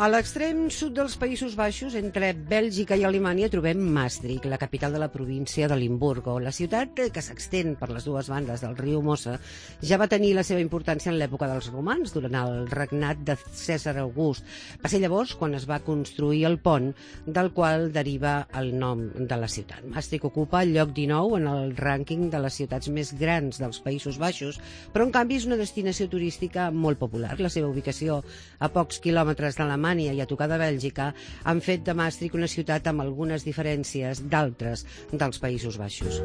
A l'extrem sud dels Països Baixos, entre Bèlgica i Alemanya, trobem Maastricht, la capital de la província de Limburgo. La ciutat, que s'extén per les dues bandes del riu Mosa, ja va tenir la seva importància en l'època dels romans, durant el regnat de Cèsar August. Va ser llavors quan es va construir el pont, del qual deriva el nom de la ciutat. Maastricht ocupa el lloc 19 en el rànquing de les ciutats més grans dels Països Baixos, però en canvi és una destinació turística molt popular. La seva ubicació a pocs quilòmetres d'Alemanya i a tocar de Bèlgica han fet de Maastricht una ciutat amb algunes diferències d'altres dels Països Baixos.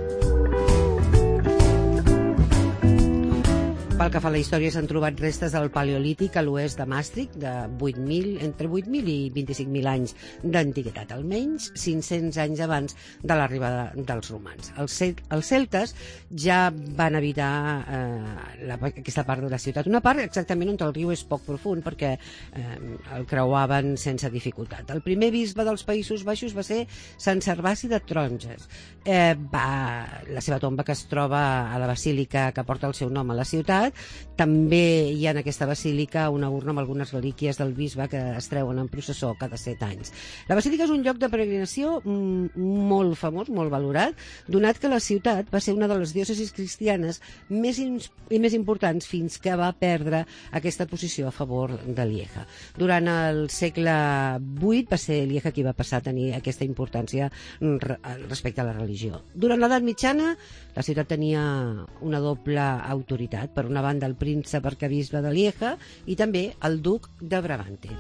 Pel que fa a la història, s'han trobat restes del Paleolític a l'oest de Maastricht, entre 8.000 i 25.000 anys d'antiguitat, almenys 500 anys abans de l'arribada dels romans. Els celtes ja van habitar aquesta part de la ciutat, una part exactament on el riu és poc profund, perquè el creuaven sense dificultat. El primer bisbe dels Països Baixos va ser Sant Servaci de Tronges. La seva tomba, que es troba a la basílica que porta el seu nom a la ciutat. També hi ha en aquesta basílica una urna amb algunes relíquies del bisbe que es treuen en processó cada 7 anys. La basílica és un lloc de peregrinació molt famós, molt valorat, donat que la ciutat va ser una de les diòcesis cristianes més importants fins que va perdre aquesta posició a favor de Lieja. Durant el segle VIII va ser Lieja qui va passar a tenir aquesta importància respecte a la religió. Durant l'edat mitjana, la ciutat tenia una doble autoritat. Per una banda, el príncep arquebisbe de Lieja i també el duc de Brabante.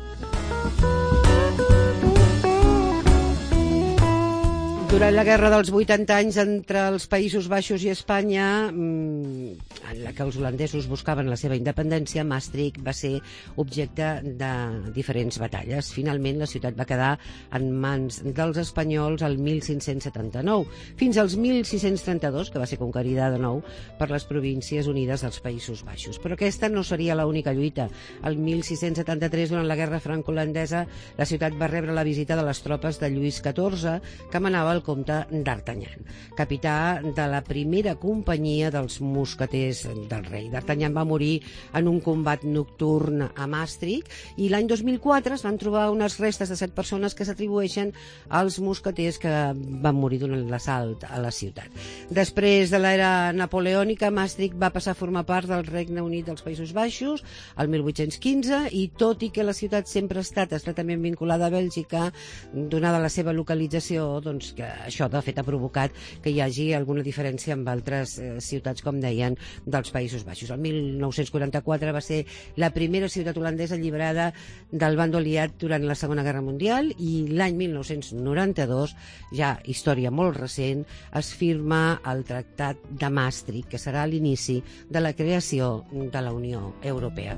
Durant la Guerra dels 80 anys entre els Països Baixos i Espanya, en la que els holandesos buscaven la seva independència, Maastricht va ser objecte de diferents batalles. Finalment, la ciutat va quedar en mans dels espanyols el 1579, fins als 1632, que va ser conquerida de nou per les Províncies Unides dels Països Baixos. Però aquesta no seria l'única lluita. El 1673, durant la Guerra franco-holandesa, la ciutat va rebre la visita de les tropes de Lluís XIV, que manava el comte d'Artagnan, capità de la primera companyia dels mosqueters del rei. D'Artagnan va morir en un combat nocturn a Maastricht i l'any 2004 es van trobar unes restes de 7 persones que s'atribueixen als mosqueters que van morir durant l'assalt a la ciutat. Després de l'era napoleònica, Maastricht va passar a formar part del Regne Unit dels Països Baixos el 1815 i tot i que la ciutat sempre ha estat estretament vinculada a Bèlgica, donada la seva localització, doncs que això de fet ha provocat que hi hagi alguna diferència amb altres ciutats, com deien, dels Països Baixos. El 1944 va ser la primera ciutat holandesa alliberada del bàndol aliat durant la Segona Guerra Mundial i l'any 1992, ja història molt recent, es firma el Tractat de Maastricht, que serà l'inici de la creació de la Unió Europea.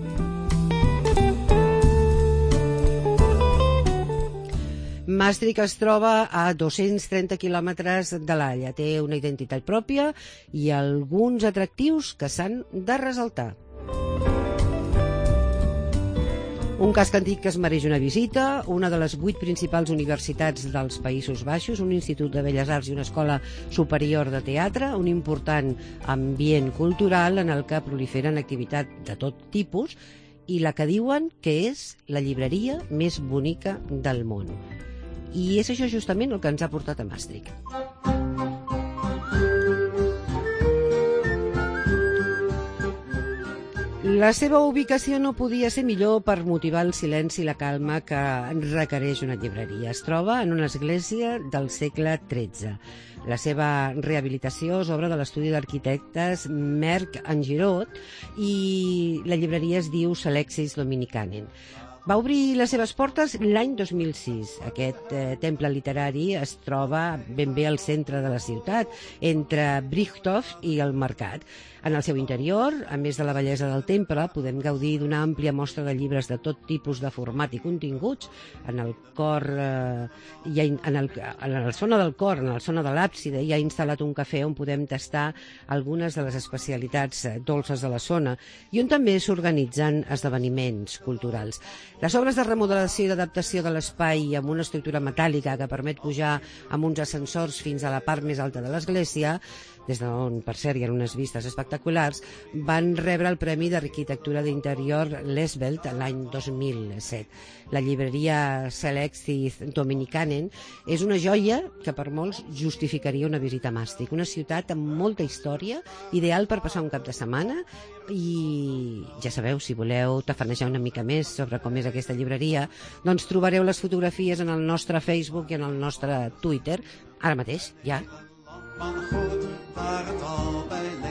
Maastricht es troba a 230 quilòmetres de l'Haia, té una identitat pròpia i alguns atractius que s'han de ressaltar. Un casc antic que es mereix una visita, una de les 8 principals universitats dels Països Baixos, un institut de belles arts i una escola superior de teatre, un important ambient cultural en el que proliferen activitats de tot tipus i la que diuen que és la llibreria més bonica del món. I és això justament el que ens ha portat a Maastricht. La seva ubicació no podia ser millor per motivar el silenci i la calma que requereix una llibreria. Es troba en una església del segle XIII. La seva rehabilitació és obra de l'estudi d'arquitectes Merck en Giraud i la llibreria es diu Salexis Dominicanen. Va obrir les seves portes l'any 2006. Aquest temple literari es troba ben bé al centre de la ciutat, entre Brichthof i el Mercat. En el seu interior, a més de la bellesa del temple, podem gaudir d'una àmplia mostra de llibres de tot tipus de format i continguts. En el cor, en la zona del cor, en la zona de l'àpside, hi ha instal·lat un cafè on podem tastar algunes de les especialitats dolces de la zona i on també s'organitzen esdeveniments culturals. Les obres de remodelació i d'adaptació de l'espai amb una estructura metàl·lica que permet pujar amb uns ascensors fins a la part més alta de l'església, des d'on, per cert, hi ha unes vistes espectaculars, van rebre el Premi d'Arquitectura d'Interior Lesbelt l'any 2007. La llibreria Selexis Dominikanen és una joia que per molts justificaria una visita a Maastricht, una ciutat amb molta història, ideal per passar un cap de setmana, i ja sabeu, si voleu tafanejar una mica més sobre com és aquesta llibreria, doncs trobareu les fotografies en el nostre Facebook i en el nostre Twitter, ara mateix, ja. Man goed waar het al bij ligt.